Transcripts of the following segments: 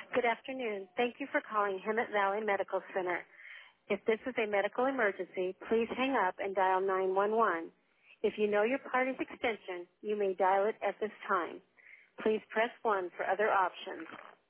Good afternoon. Thank you for calling Hemet Valley Medical Center. If this is a medical emergency, please hang up and dial 911. If you know your party's extension, you may dial it at this time. Please press 1 for other options.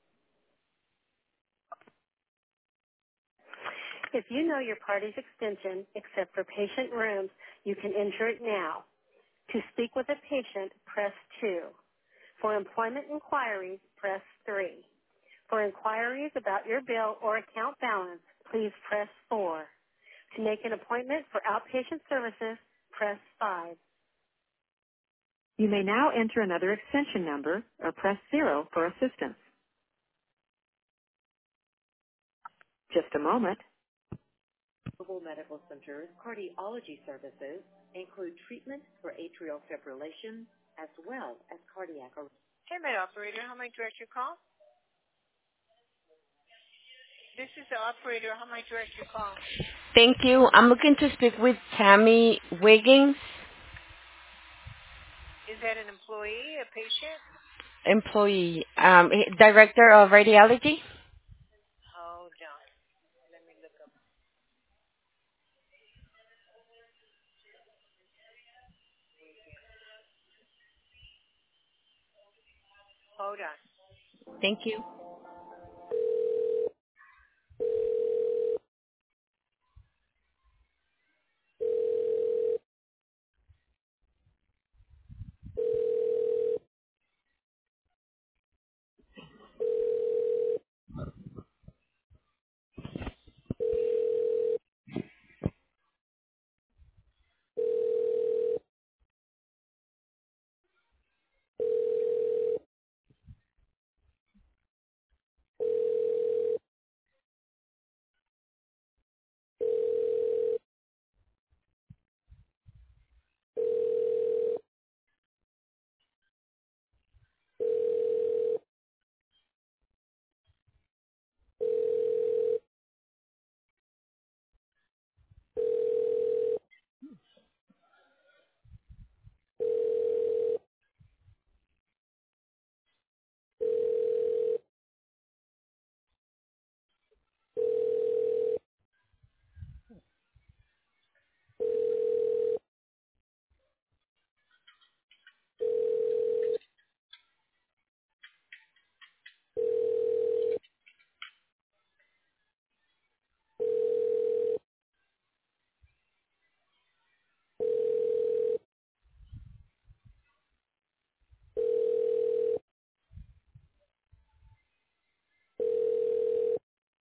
If you know your party's extension, except for patient rooms, you can enter it now. To speak with a patient, press 2. For employment inquiries, press 3. For inquiries about your bill or account balance, please press 4. To make an appointment for outpatient services, press 5. You may now enter another extension number or press 0 for assistance. Just a moment. Global Medical Center's cardiology services include treatment for atrial fibrillation as well as cardiac arrest. Hey, med operator, how may I direct your call? This is the operator. How may I direct your call? Thank you. I'm looking to speak with Tammy Wiggins, Is that an employee, a patient? employee, Director of Radiology. Hold on. Let me look up. Hold on. Thank you.